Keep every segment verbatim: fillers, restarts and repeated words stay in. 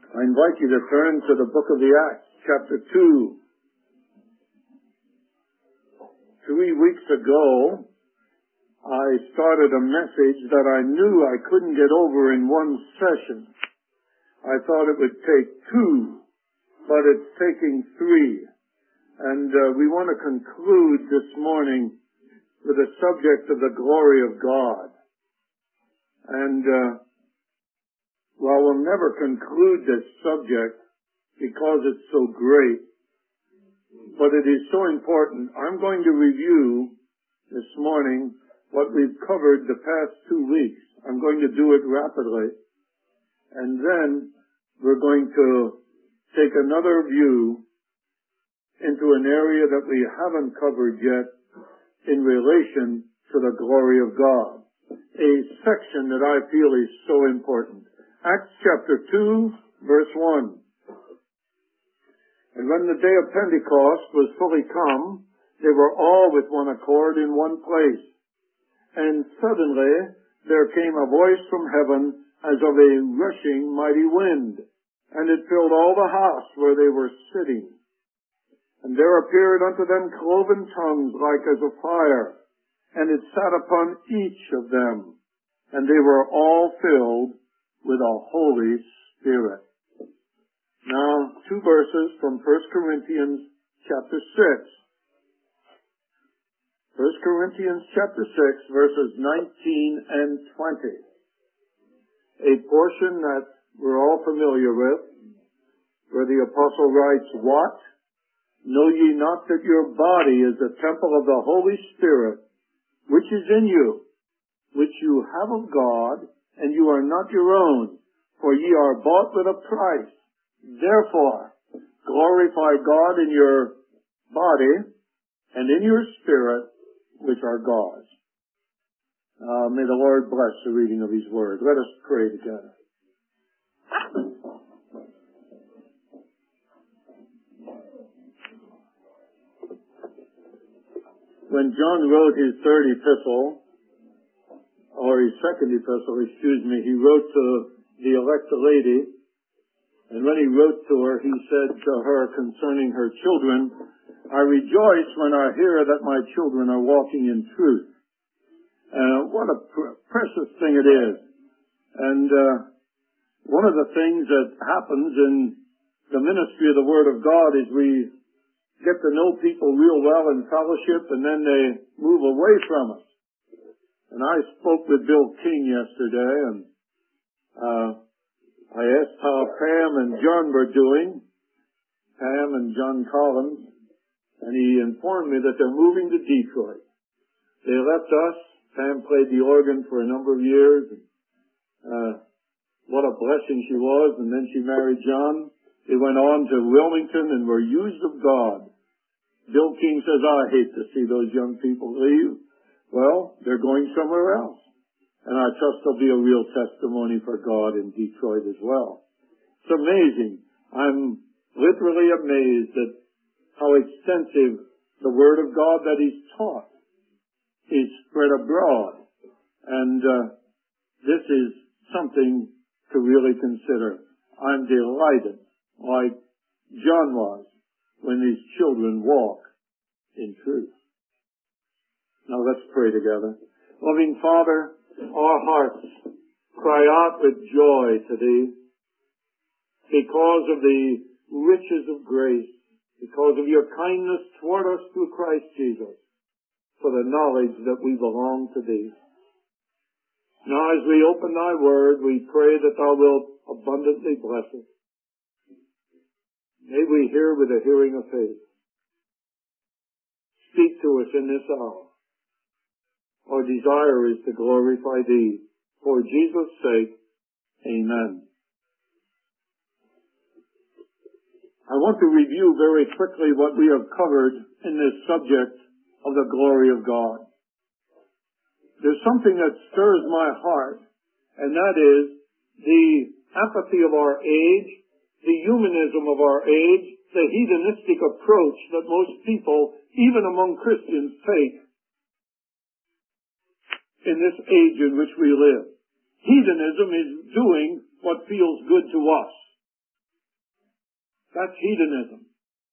I invite you to turn to the book of the Acts, chapter two. Three weeks ago, I started a message that I knew I couldn't get over in one session. I thought it would take two, but it's taking three. And uh, we want to conclude this morning with the subject of the glory of God. And uh, while we'll never conclude this subject because it's so great, but it is so important, I'm going to review this morning what we've covered the past two weeks. I'm going to do it rapidly. And then we're going to take another view into an area that we haven't covered yet in relation to the glory of God. A section that I feel is so important. Acts chapter two, verse one. And when the day of Pentecost was fully come, they were all with one accord in one place. And suddenly there came a voice from heaven as of a rushing mighty wind, and it filled all the house where they were sitting. And there appeared unto them cloven tongues like as of fire, and it sat upon each of them, and they were all filled with a Holy Spirit. Now, two verses from First Corinthians chapter six. First Corinthians chapter six, verses nineteen and twenty. A portion that we're all familiar with, where the apostle writes, "What? Know ye not that your body is the temple of the Holy Spirit, which is in you, which you have of God, and you are not your own, for ye are bought with a price. Therefore, glorify God in your body and in your spirit, which are God's." Uh, may the Lord bless the reading of His Word. Let us pray together. When John wrote his third epistle, or his second epistle, excuse me, he wrote to the elect lady, and when he wrote to her, he said to her concerning her children, "I rejoice when I hear that my children are walking in truth." Uh, what a pr- precious thing it is. And uh, one of the things that happens in the ministry of the Word of God is we get to know people real well in fellowship, and then they move away from us. And I spoke with Bill King yesterday, and uh, I asked how Pam and John were doing, Pam and John Collins, and he informed me that they're moving to Detroit. They left us. Pam played the organ for a number of years. And, uh, what a blessing she was. And then she married John. They went on to Wilmington and were used of God. Bill King says, "I hate to see those young people leave." Well, they're going somewhere else. And I trust there'll be a real testimony for God in Detroit as well. It's amazing. I'm literally amazed at how extensive the Word of God that He's taught is spread abroad. And uh, this is something to really consider. I'm delighted, like John was, when these children walk in truth. Now let's pray together. Loving Father, our hearts cry out with joy to Thee because of the riches of grace, because of Your kindness toward us through Christ Jesus, for the knowledge that we belong to Thee. Now as we open Thy Word, we pray that Thou wilt abundantly bless it. May we hear with the hearing of faith. Speak to us in this hour. Our desire is to glorify Thee. For Jesus' sake, amen. I want to review very quickly what we have covered in this subject of the glory of God. There's something that stirs my heart, and that is the apathy of our age, the humanism of our age, the hedonistic approach that most people, even among Christians, take in this age in which we live. Hedonism is doing what feels good to us. That's hedonism.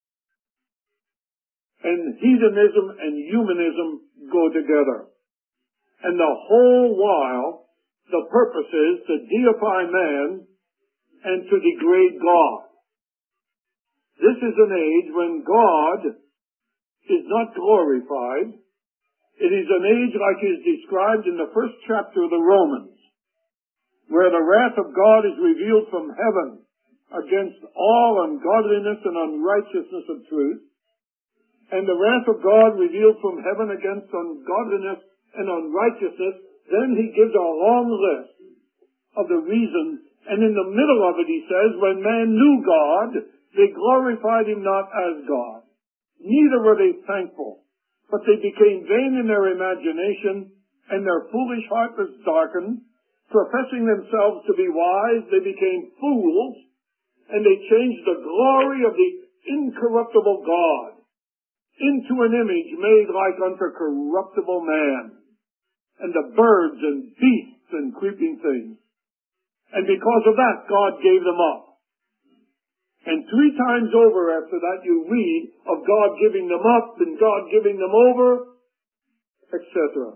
And hedonism and humanism go together. And the whole while, the purpose is to deify man and to degrade God. This is an age when God is not glorified. It is an age like is described in the first chapter of the Romans, where the wrath of God is revealed from heaven against all ungodliness and unrighteousness of truth, and the wrath of God revealed from heaven against ungodliness and unrighteousness. Then he gives a long list of the reasons, and in the middle of it he says, when man knew God, they glorified him not as God, neither were they thankful, but they became vain in their imagination, and their foolish heart was darkened. Professing themselves to be wise, they became fools, and they changed the glory of the incorruptible God into an image made like unto corruptible man, and the birds and beasts and creeping things. And because of that, God gave them up. And three times over after that you read of God giving them up and God giving them over, et cetera.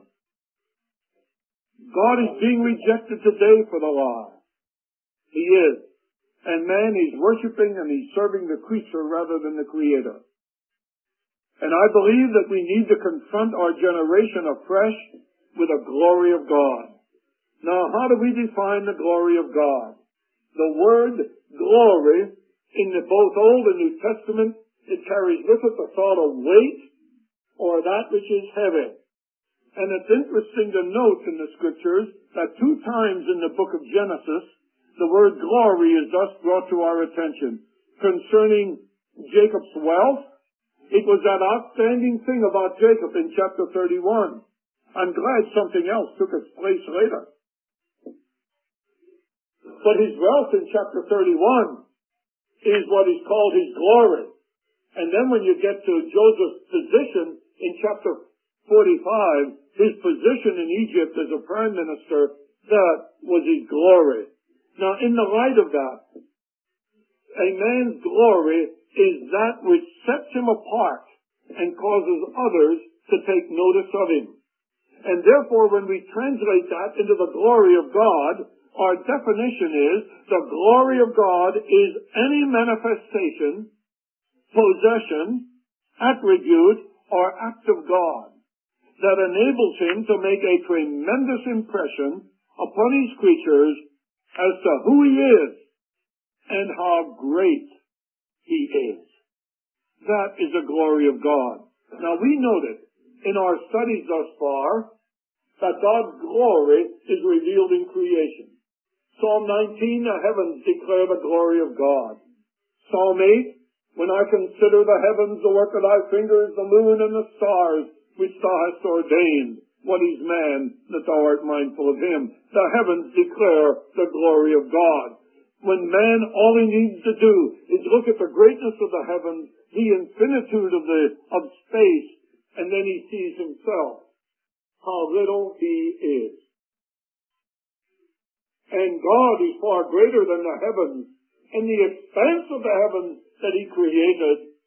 God is being rejected today for the lie. He is. And man is worshiping and he's serving the creature rather than the Creator. And I believe that we need to confront our generation afresh with the glory of God. Now, how do we define the glory of God? The word glory in the both Old and New Testament, it carries with it the thought of weight or that which is heavy. And it's interesting to note in the scriptures that two times in the book of Genesis, the word glory is thus brought to our attention. Concerning Jacob's wealth, it was that outstanding thing about Jacob in chapter thirty-one. I'm glad something else took its place later. But his wealth in chapter thirty-one is what is called his glory. And then when you get to Joseph's position in chapter forty-five, his position in Egypt as a prime minister, that was his glory. Now, in the light of that, a man's glory is that which sets him apart and causes others to take notice of him. And therefore, when we translate that into the glory of God, our definition is the glory of God is any manifestation, possession, attribute, or act of God that enables him to make a tremendous impression upon his creatures as to who he is and how great he is. That is the glory of God. Now, we noted in our studies thus far that God's glory is revealed in creation. Psalm nineteen, the heavens declare the glory of God. Psalm eight, when I consider the heavens, the work of thy fingers, the moon and the stars, which thou hast ordained, what is man that thou art mindful of him? The heavens declare the glory of God. When man, all he needs to do is look at the greatness of the heavens, the infinitude of the of space, and then he sees himself, how little he is. And God is far greater than the heavens, and the expanse of the heavens that he created.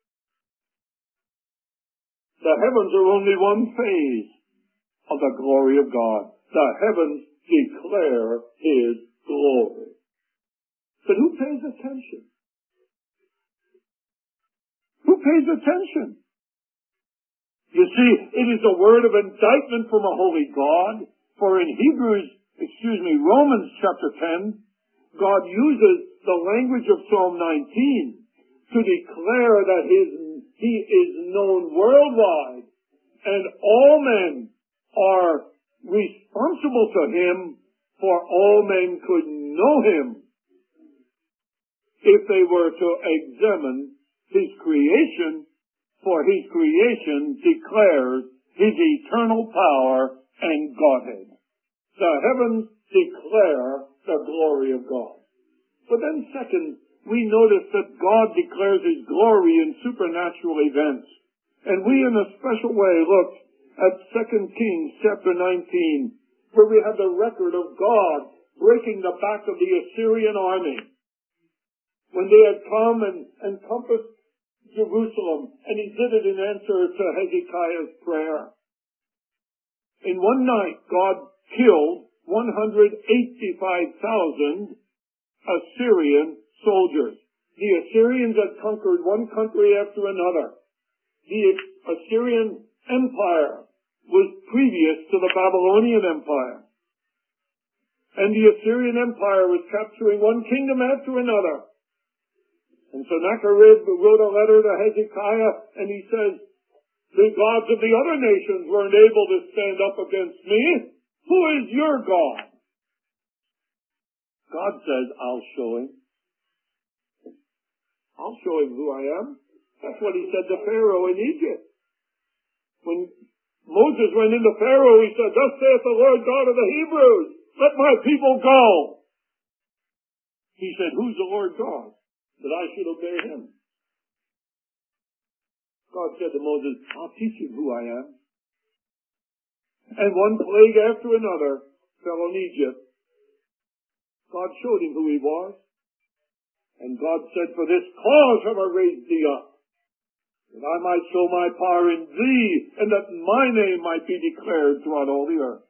The heavens are only one phase of the glory of God. The heavens declare his glory. But who pays attention? Who pays attention? You see, it is a word of indictment from a holy God, for in Hebrews, excuse me, Romans chapter ten, God uses the language of Psalm nineteen to declare that his, he is known worldwide, and all men are responsible to him, for all men could know him if they were to examine his creation, for his creation declares his eternal power and Godhead. The heavens declare the glory of God. But then second, we notice that God declares his glory in supernatural events. And we in a special way looked at Second Kings chapter nineteen, where we have the record of God breaking the back of the Assyrian army. when they had come and encompassed Jerusalem, and he did it in answer to Hezekiah's prayer. In one night, God killed one hundred eighty-five thousand Assyrian soldiers. The Assyrians had conquered one country after another. The Assyrian Empire was previous to the Babylonian Empire. And the Assyrian Empire was capturing one kingdom after another. And Sennacherib wrote a letter to Hezekiah, and he says, the gods of the other nations weren't able to stand up against me. Who is your God? God says, I'll show him. I'll show him who I am. That's what he said to Pharaoh in Egypt. When Moses went into Pharaoh, he said, thus saith the Lord God of the Hebrews, let my people go. He said, who's the Lord God, that I should obey him? God said to Moses, I'll teach you who I am. And one plague after another fell on Egypt. God showed him who he was. And God said, for this cause have I raised thee up, that I might show my power in thee, and that my name might be declared throughout all the earth.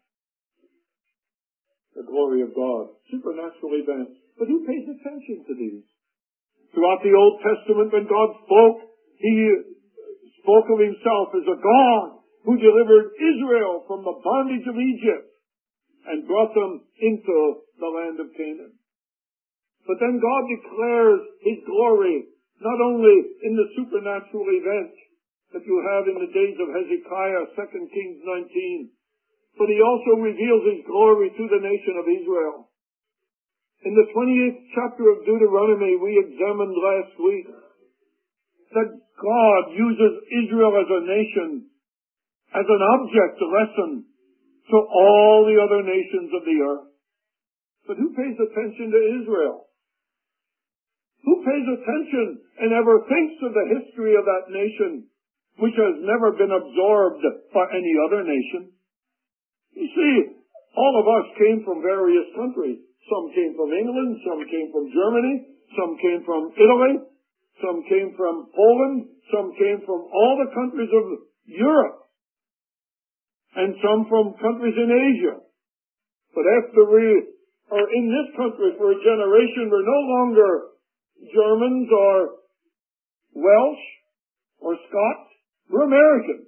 The glory of God. Supernatural events. But who pays attention to these? Throughout the Old Testament, when God spoke, he spoke of himself as a God who delivered Israel from the bondage of Egypt and brought them into the land of Canaan. But then God declares his glory not only in the supernatural events that you have in the days of Hezekiah, Second Kings nineteen, but he also reveals his glory to the nation of Israel. In the twenty-eighth chapter of Deuteronomy, we examined last week that God uses Israel as a nation, as an object lesson to all the other nations of the earth. But who pays attention to Israel? Who pays attention and ever thinks of the history of that nation, which has never been absorbed by any other nation? You see, all of us came from various countries. Some came from England, some came from Germany, some came from Italy, some came from Poland, some came from all the countries of Europe, and some from countries in Asia. But after we are in this country for a generation, we're no longer Germans or Welsh or Scots. We're Americans.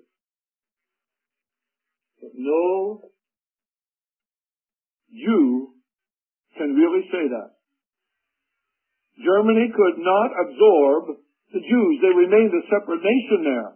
But no Jew can really say that. Germany could not absorb the Jews. They remained a separate nation there.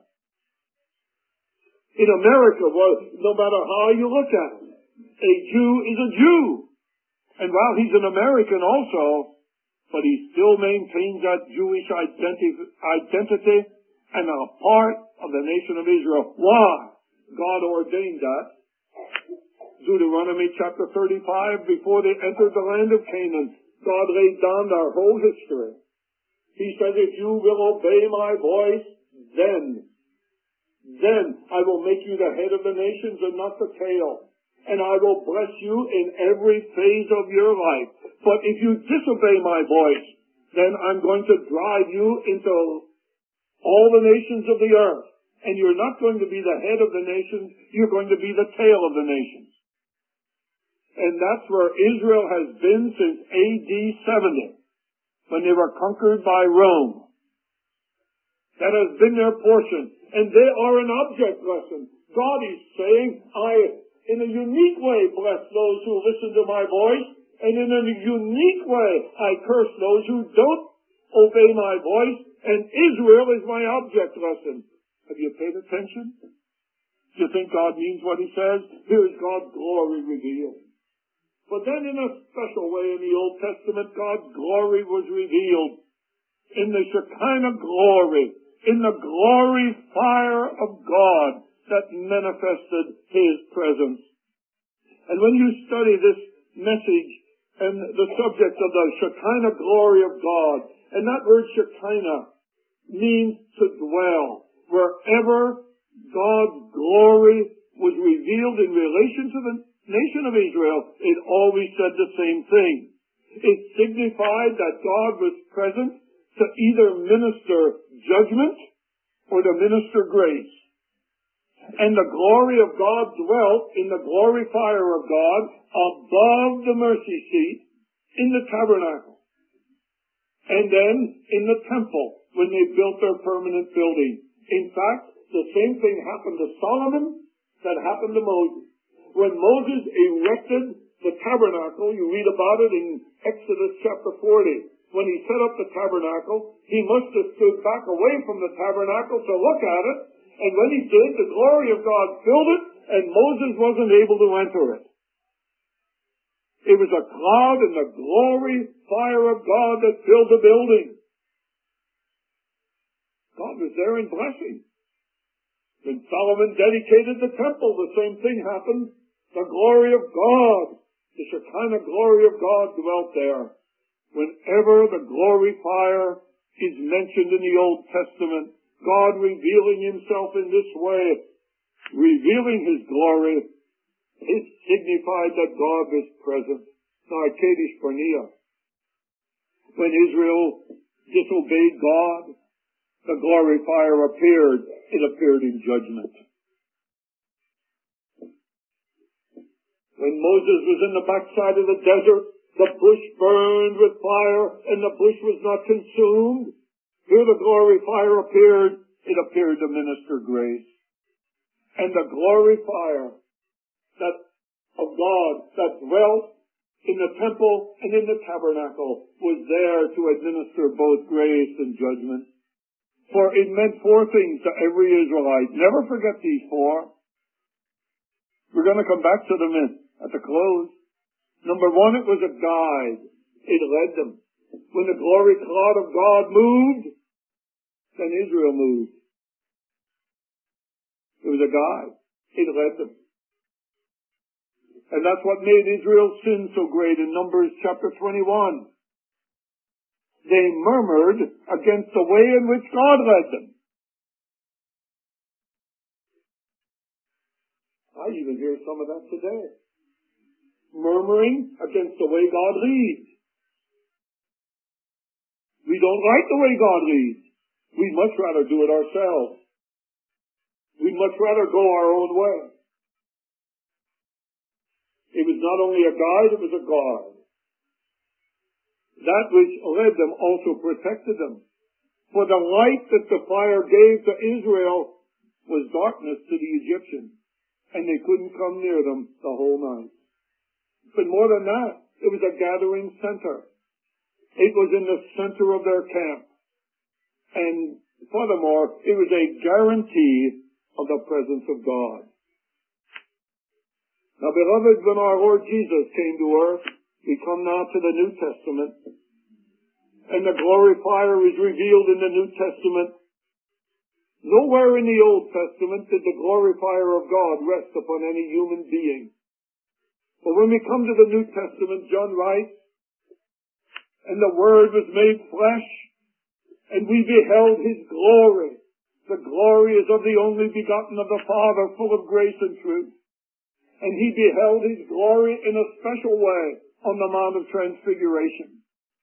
In America, well, no matter how you look at it, a Jew is a Jew. And while he's an American also, but he still maintains that Jewish identi- identity and a part of the nation of Israel. Why? God ordained that. Deuteronomy chapter thirty-five, before they entered the land of Canaan, God laid down their whole history. He said, if you will obey my voice, then, then I will make you the head of the nations and not the tail. And I will bless you in every phase of your life. But if you disobey my voice, then I'm going to drive you into all the nations of the earth. And you're not going to be the head of the nations, you're going to be the tail of the nations. And that's where Israel has been since A D seventy, when they were conquered by Rome. That has been their portion. And they are an object lesson. God is saying, I, in a unique way, bless those who listen to my voice, and in a unique way, I curse those who don't obey my voice, and Israel is my object lesson. Have you paid attention? Do you think God means what he says? Here's God's glory revealed. But then in a special way in the Old Testament, God's glory was revealed in the Shekinah glory, in the glory fire of God that manifested his presence. And when you study this message and the subject of the Shekinah glory of God, and that word Shekinah means to dwell. Wherever God's glory was revealed in relation to the nation of Israel, it always said the same thing. It signified that God was present to either minister judgment or to minister grace. And the glory of God dwelt in the glory fire of God above the mercy seat in the tabernacle. And then in the temple when they built their permanent building. In fact, the same thing happened to Solomon that happened to Moses. When Moses erected the tabernacle, you read about it in Exodus chapter forty. When he set up the tabernacle, he must have stood back away from the tabernacle to look at it. And when he did, the glory of God filled it, and Moses wasn't able to enter it. It was a cloud and the glory fire of God that filled the building. God was there in blessing. When Solomon dedicated the temple, the same thing happened. The glory of God, the Shekinah glory of God dwelt there. Whenever the glory fire is mentioned in the Old Testament, God revealing himself in this way, revealing his glory, it signified that God was present. Now, Kadesh Barnea, when Israel disobeyed God, the glory fire appeared. It appeared in judgment. When Moses was in the backside of the desert, the bush burned with fire, and the bush was not consumed. Here the glory fire appeared. It appeared to minister grace. And the glory fire that of God that dwelt in the temple and in the tabernacle was there to administer both grace and judgment. For it meant four things to every Israelite. Never forget these four. We're going to come back to them in, at the close. Number one, it was a guide. It led them. When the glory cloud of God moved, then Israel moved. It was a guide. It led them. And that's what made Israel's sin so great in Numbers chapter twenty-one. They murmured against the way in which God led them. I even hear some of that today. Murmuring against the way God leads. We don't like the way God leads. We'd much rather do it ourselves. We'd much rather go our own way. It was not only a guide, it was a guard. That which led them also protected them. For the light that the fire gave to Israel was darkness to the Egyptians, and they couldn't come near them the whole night. But more than that, it was a gathering center. It was in the center of their camp. And furthermore, it was a guarantee of the presence of God. Now, beloved, when our Lord Jesus came to earth, we come now to the New Testament, and the glory fire is revealed in the New Testament. Nowhere in the Old Testament did the glory fire of God rest upon any human being. But when we come to the New Testament, John writes, and the Word was made flesh, and we beheld his glory. The glory is of the only begotten of the Father, full of grace and truth. And he beheld his glory in a special way on the Mount of Transfiguration.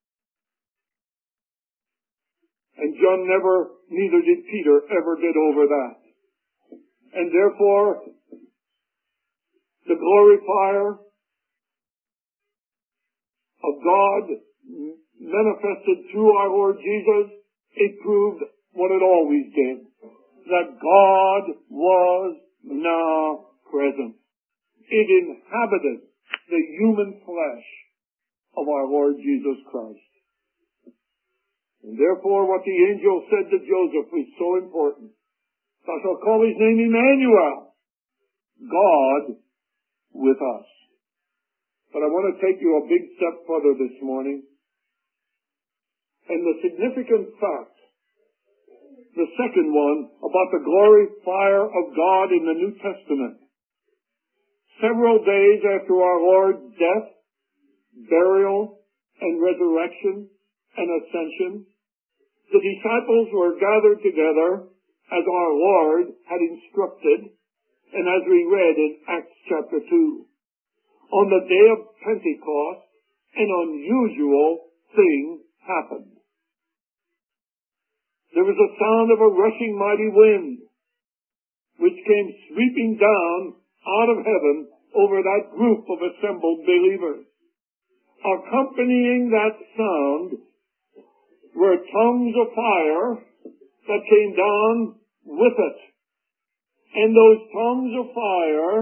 And John never, neither did Peter, ever get over that. And therefore, the glory fire of God manifested through our Lord Jesus, it proved what it always did, that God was now present. It inhabited the human flesh of our Lord Jesus Christ. And therefore what the angel said to Joseph was so important. Thou shalt call his name Emmanuel, God with us. But I want to take you a big step further this morning. And the significant fact, the second one, about the glory fire of God in the New Testament. Several days after our Lord's death, burial, and resurrection and ascension, the disciples were gathered together as our Lord had instructed, and as we read in Acts chapter two. On the day of Pentecost, an unusual thing happened. there was a sound of a rushing mighty wind, which came sweeping down out of heaven over that group of assembled believers. Accompanying that sound were tongues of fire that came down with it. And those tongues of fire,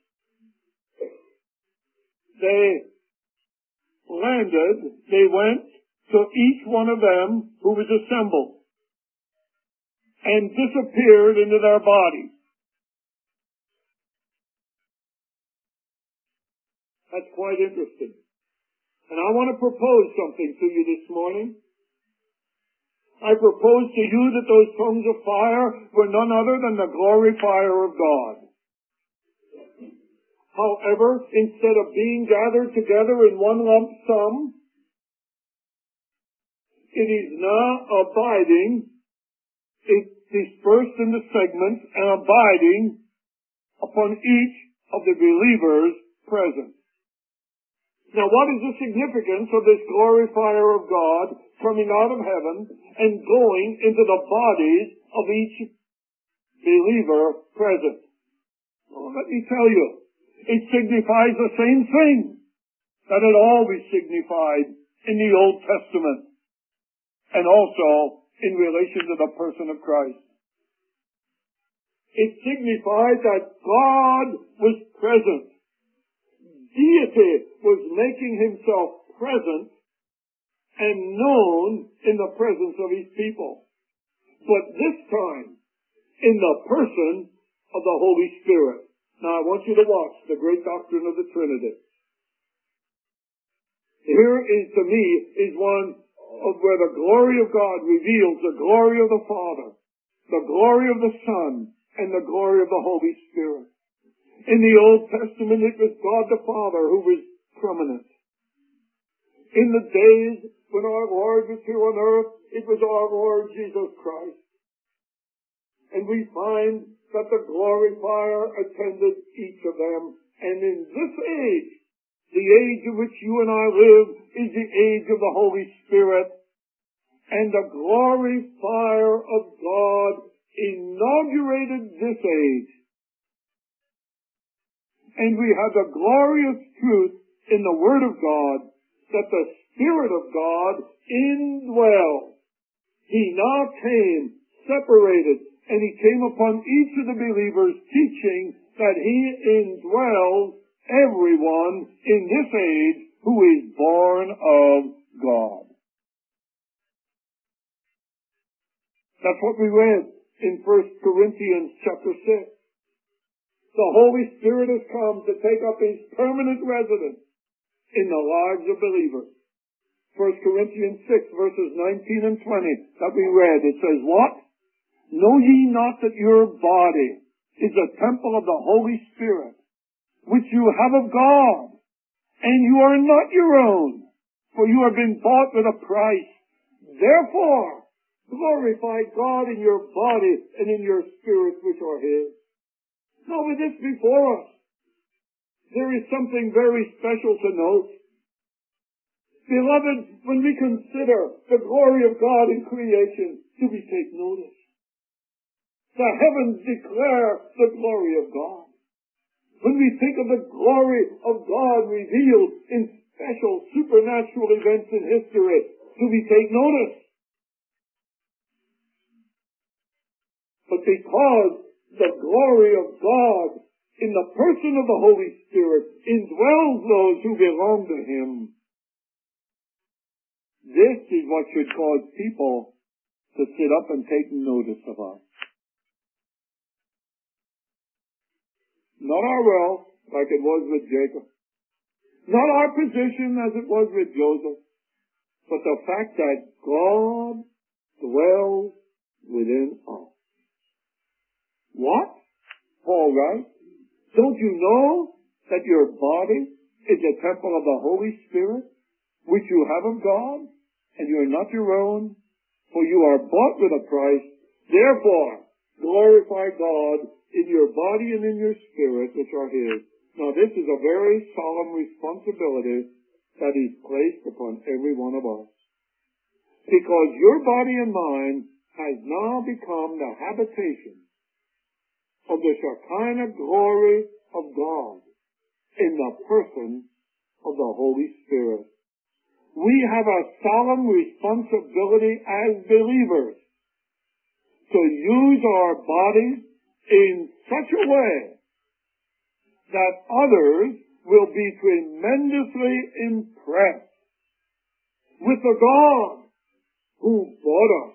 they landed, they went to each one of them who was assembled and disappeared into their bodies. That's quite interesting. And I want to propose something to you this morning. I propose to you that those tongues of fire were none other than the glory fire of God. However, instead of being gathered together in one lump sum, it is now abiding, it's dispersed into segments and abiding upon each of the believers present. Now, what is the significance of this glory fire of God coming out of heaven and going into the bodies of each believer present? Well, let me tell you, it signifies the same thing that it always signified in the Old Testament and also in relation to the person of Christ. It signified that God was present. Deity was making himself present and known in the presence of his people. But this time, in the person of the Holy Spirit. Now I want you to watch the great doctrine of the Trinity. Here is, to me, is one of where the glory of God reveals the glory of the Father, the glory of the Son, and the glory of the Holy Spirit. In the Old Testament, it was God the Father who was prominent. In the days when our Lord was here on earth, it was our Lord Jesus Christ. And we find that the glory fire attended each of them. And in this age, the age in which you and I live, is the age of the Holy Spirit. And the glory fire of God inaugurated this age. And we have the glorious truth in the Word of God that the Spirit of God indwells. He now came separated, and he came upon each of the believers teaching that he indwells everyone in this age who is born of God. That's what we read in First Corinthians chapter six. The Holy Spirit has come to take up his permanent residence in the lives of believers. First Corinthians six, verses nineteen and twenty that we read. It says, what? Know ye not that your body is a temple of the Holy Spirit, which you have of God, and you are not your own, for you have been bought with a price. Therefore, glorify God in your body and in your spirit which are his. Now, with this before us, there is something very special to note. Beloved, when we consider the glory of God in creation, do we take notice? The heavens declare the glory of God. When we think of the glory of God revealed in special supernatural events in history, do we take notice? But because the glory of God in the person of the Holy Spirit indwells those who belong to him, this is what should cause people to sit up and take notice of us. Not our wealth, like it was with Jacob. Not our position as it was with Joseph. But the fact that God dwells within us. What? Paul writes, don't you know that your body is a temple of the Holy Spirit, which you have of God, and you are not your own, for you are bought with a price. Therefore, glorify God in your body and in your spirit, which are his. Now, this is a very solemn responsibility that is placed upon every one of us. Because your body and mine has now become the habitation of the Shekinah glory of God in the person of the Holy Spirit. We have a solemn responsibility as believers to use our bodies in such a way that others will be tremendously impressed with the God who bought us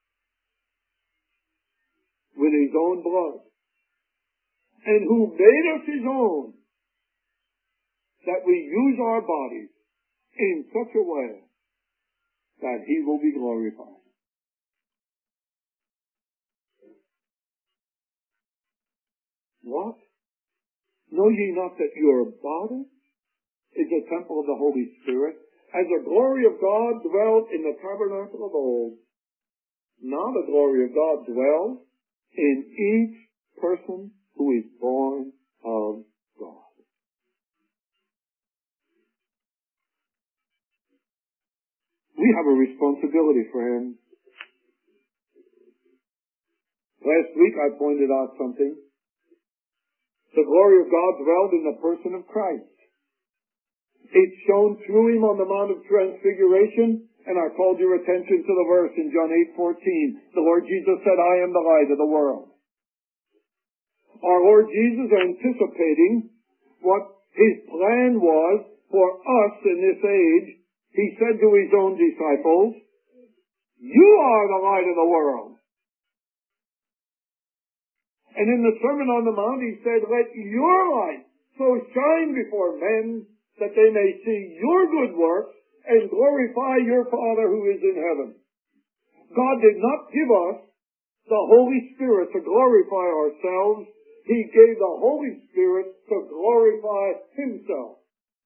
with his own blood and who made us his own, that we use our bodies in such a way that he will be glorified. What? Know ye not that your body is a temple of the Holy Spirit, as the glory of God dwelt in the tabernacle of old? Now the glory of God dwells in each person who is born of God. We have a responsibility, friends. Last week I pointed out something. The glory of God dwelled in the person of Christ. It shone through him on the Mount of Transfiguration, and I called your attention to the verse in John eight fourteen. The Lord Jesus said, I am the light of the world. Our Lord Jesus, anticipating what his plan was for us in this age, he said to his own disciples, you are the light of the world. And in the Sermon on the Mount, he said, let your light so shine before men that they may see your good works and glorify your Father who is in heaven. God did not give us the Holy Spirit to glorify ourselves. He gave the Holy Spirit to glorify himself.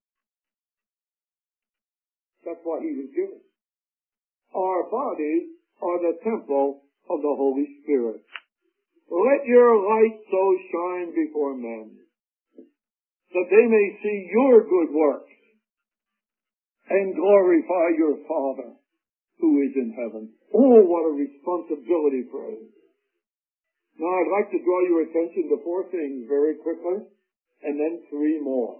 That's why he was given. Our bodies are the temple of the Holy Spirit. Let your light so shine before men that they may see your good works and glorify your Father who is in heaven. Oh, what a responsibility, friends. Now, I'd like to draw your attention to four things very quickly, and then three more.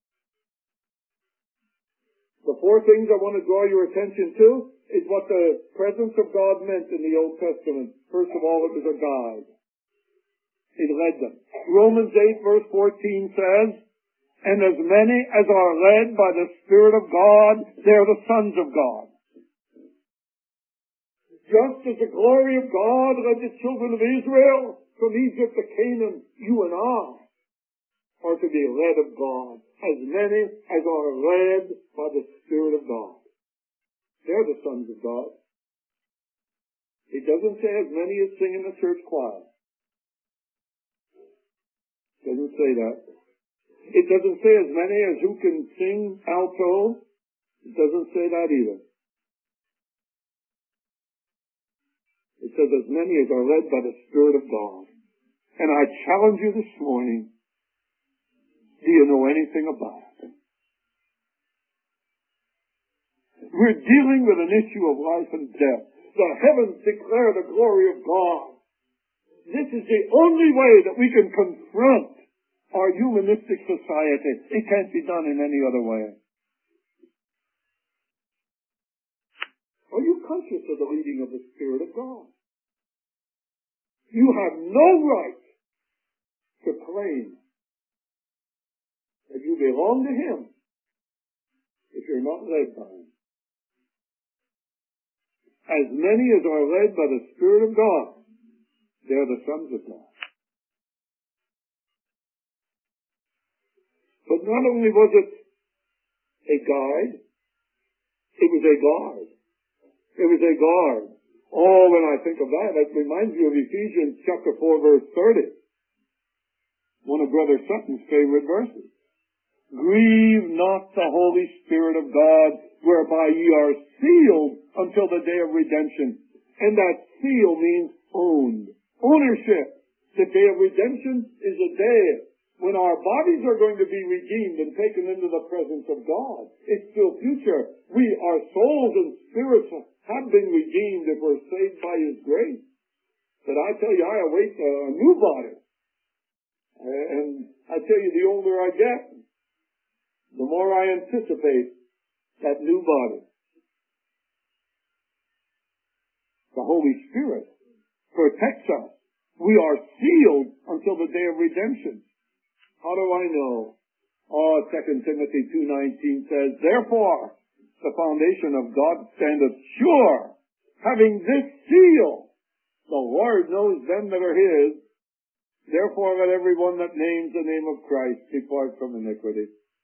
The four things I want to draw your attention to is what the presence of God meant in the Old Testament. First of all, it was a guide. It led them. Romans eight verse fourteen says, and as many as are led by the Spirit of God, they are the sons of God. Just as the glory of God led the children of Israel from Egypt to Canaan, you and I are to be led of God. As many as are led by the Spirit of God. They're the sons of God. It doesn't say as many as sing in the church choir. It doesn't say that. It doesn't say as many as who can sing alto. It doesn't say that either. It says as many as are led by the Spirit of God. And I challenge you this morning, do you know anything about it? We're dealing with an issue of life and death. The heavens declare the glory of God. This is the only way that we can confront our humanistic society. It can't be done in any other way. Are you conscious of the leading of the Spirit of God? You have no right to claim that you belong to him if you're not led by him. As many as are led by the Spirit of God, they're the sons of God. But not only was it a guide, it was a guard. It was a guard. Oh, when I think of that, that reminds me of Ephesians chapter four, verse thirty. One of Brother Sutton's favorite verses. Grieve not the Holy Spirit of God, whereby ye are sealed until the day of redemption. And that seal means owned. Ownership. The day of redemption is a day when our bodies are going to be redeemed and taken into the presence of God. It's still future. We, our souls and spirits have been redeemed if we're saved by His grace. But I tell you, I await a new body. And I tell you, the older I get, the more I anticipate that new body. The Holy Spirit protects us. We are sealed until the day of redemption. How do I know? Oh, Second Timothy two nineteen says, therefore, the foundation of God standeth sure, having this seal. The Lord knows them that are His. Therefore, let everyone that names the name of Christ depart from iniquity.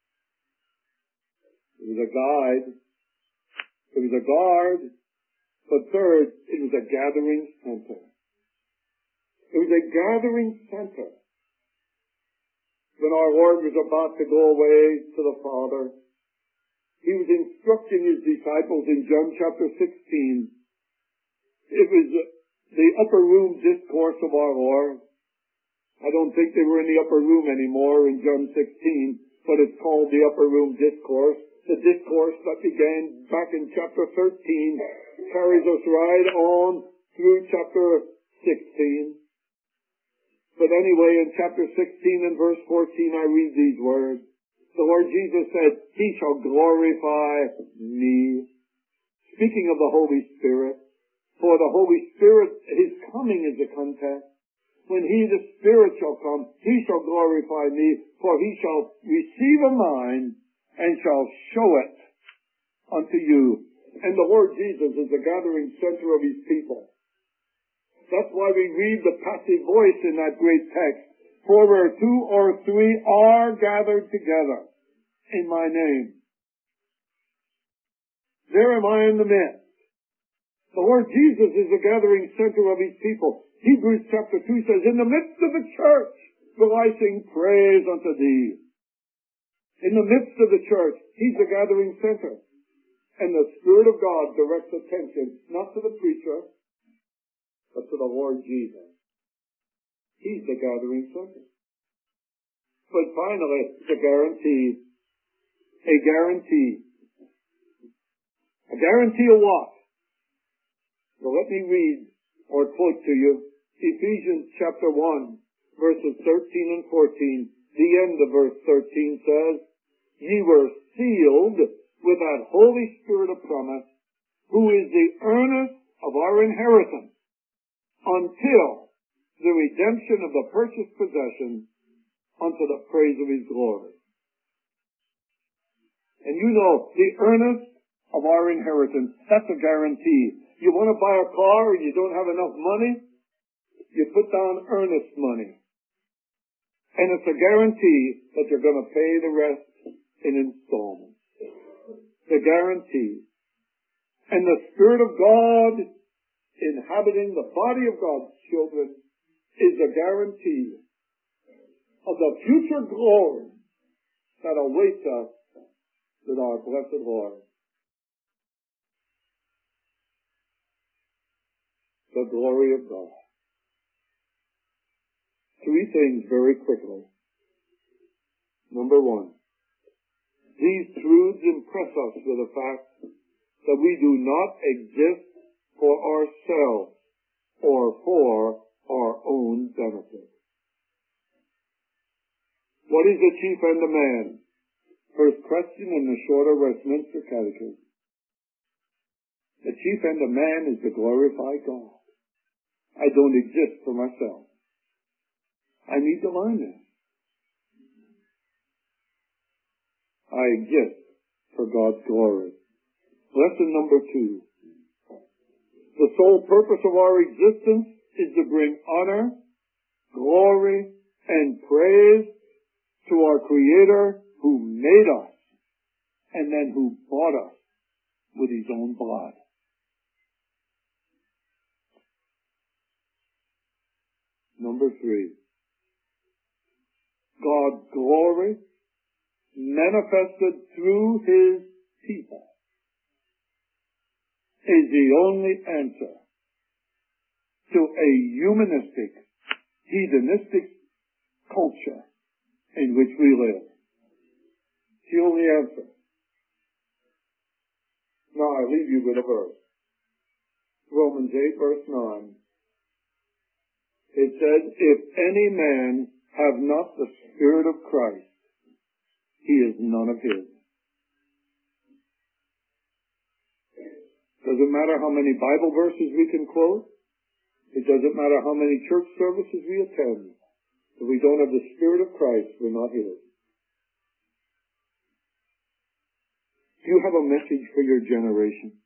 It was a guide. It was a guard. But third, it was a gathering center. It was a gathering center. When our Lord was about to go away to the Father, He was instructing His disciples in John chapter sixteen. It was the upper room discourse of our Lord. I don't think they were in the upper room anymore in John sixteen, but it's called the upper room discourse. The discourse that began back in chapter thirteen carries us right on through chapter sixteen. But anyway, in chapter sixteen and verse fourteen, I read these words. The Lord Jesus said, He shall glorify me. Speaking of the Holy Spirit, for the Holy Spirit, His coming is a contest. When He, the Spirit, shall come, He shall glorify me, for He shall receive of mine and shall show it unto you. And the Lord Jesus is the gathering center of His people. That's why we read the passive voice in that great text. For where two or three are gathered together in my name, there am I in the midst. The Lord Jesus is the gathering center of His people. Hebrews chapter two says, in the midst of the church will I sing praise unto Thee. In the midst of the church, He's the gathering center. And the Spirit of God directs attention, not to the preacher, but to the Lord Jesus. He's the gathering center. But finally, the guarantee. A guarantee. A guarantee of what? Well, let me read or quote to you Ephesians chapter one, verses thirteen and fourteen. The end of verse thirteen says, Ye were sealed with that Holy Spirit of promise, who is the earnest of our inheritance, until the redemption of the purchased possession unto the praise of His glory. And you know, the earnest of our inheritance, that's a guarantee. You want to buy a car and you don't have enough money, you put down earnest money. And it's a guarantee that you're going to pay the rest in installments. The guarantee. And the Spirit of God inhabiting the body of God's children is a guarantee of the future glory that awaits us with our blessed Lord. The glory of God. Three things very quickly. Number one, these truths impress us with the fact that we do not exist for ourselves or for our own benefit. What is the chief end of man? First question in the shorter Westminster Catechism. The chief end of man is to glorify God. I don't exist for myself. I need to learn this. I exist for God's glory. Lesson number two. The sole purpose of our existence is to bring honor, glory, and praise to our Creator who made us and then who bought us with His own blood. Number three. God's glory manifested through His people is the only answer to a humanistic, hedonistic culture in which we live. It's the only answer. Now I leave you with a verse. Romans eight verse nine. It says, if any man have not the Spirit of Christ, he is none of his. Doesn't matter how many Bible verses we can quote. It doesn't matter how many church services we attend. If we don't have the Spirit of Christ, we're not his. Do you have a message for your generation?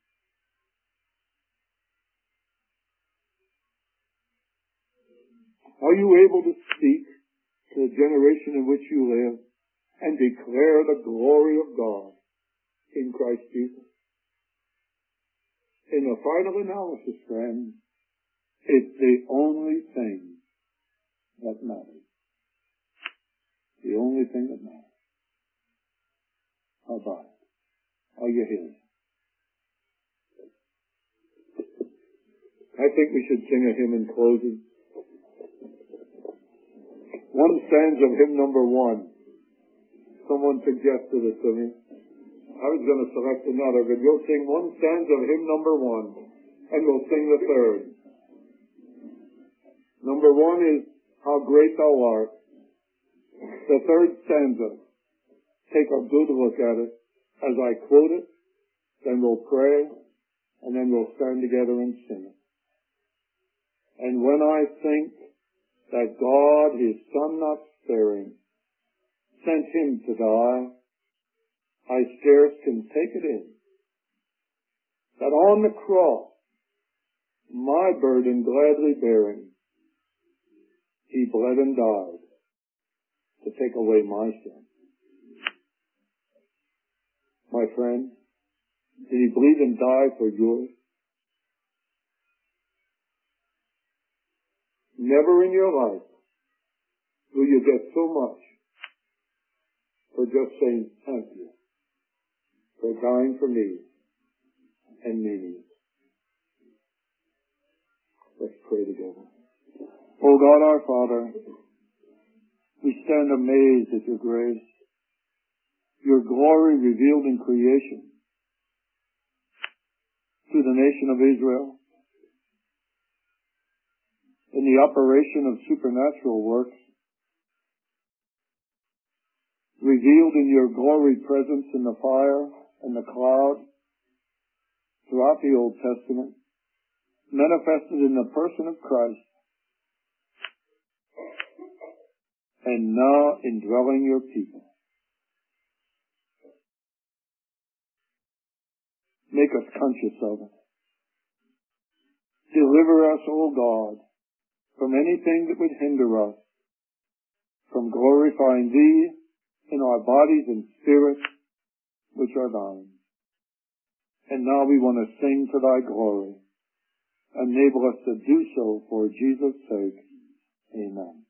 Are you able to speak to the generation in which you live and declare the glory of God in Christ Jesus? In the final analysis, friends, it's the only thing that matters. The only thing that matters. How about it? Are you his? I think we should sing a hymn in closing. One stanza of hymn number one. Someone suggested it to me. I was going to select another, but you'll sing one stanza of hymn number one, and we'll sing the third. Number one is, How Great Thou Art. The third stanza, take a good look at it. As I quote it, then we'll pray, and then we'll stand together and sing it. And when I think that God, his Son not sparing, sent him to die, I scarce can take it in, that on the cross, my burden gladly bearing, he bled and died to take away my sin. My friend, did he bleed and die for yours? Never in your life will you get so much for just saying thank you for dying for me and me. Let's pray together. Oh God our Father, we stand amazed at your grace, your glory revealed in creation to the nation of Israel, in the operation of supernatural works, revealed in your glory presence in the fire and the cloud throughout the Old Testament, manifested in the person of Christ, and now indwelling your people. Make us conscious of it. Deliver us, O God, from anything that would hinder us from glorifying thee in our bodies and spirits, which are thine. And now we want to sing to thy glory. Enable us to do so for Jesus' sake. Amen.